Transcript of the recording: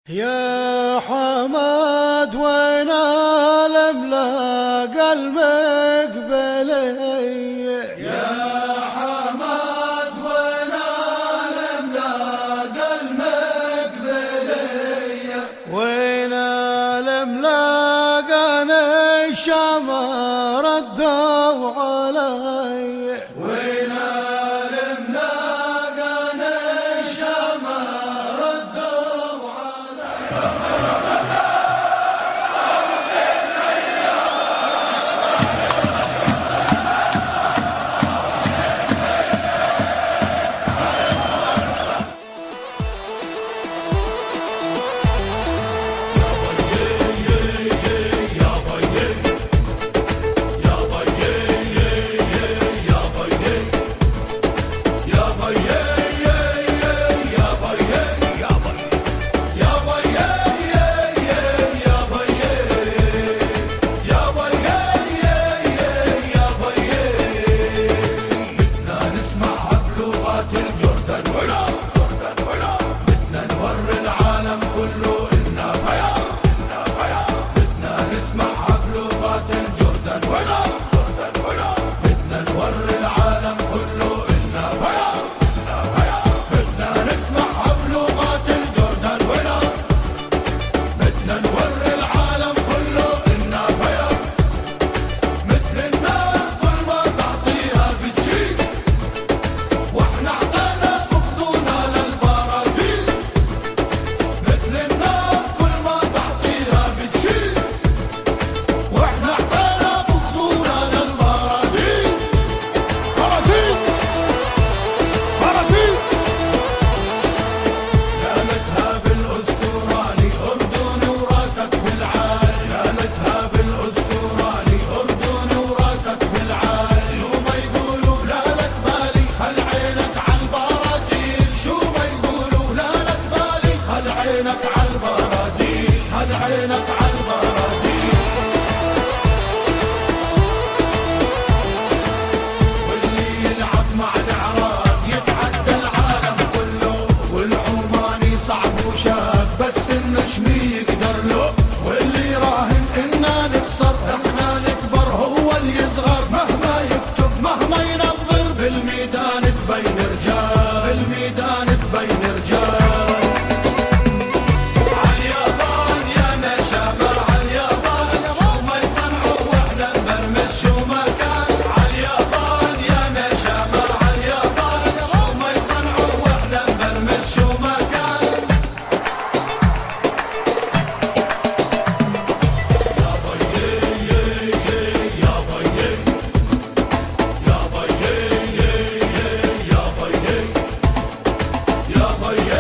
يا حماد وين الاملاق المقبلية؟ يا حماد وين الاملاق المقبلية؟ وين الاملاق انا الشام ردوا علي؟ وين الاملاق انا الشام ردوا عينك عالبرازيل، خد عينك عالبرازيل. واللي يلعب مع العراق يتعدى العالم كله، والعماني صعب وشاق بس النجمي يقدر له، واللي يراهن إنا نخسر احنا نكبر هو اللي يصغر، مهما يكتب مهما ينظر بالميدان تبين رجال، بالميدان تبين رجال. Oh, yeah.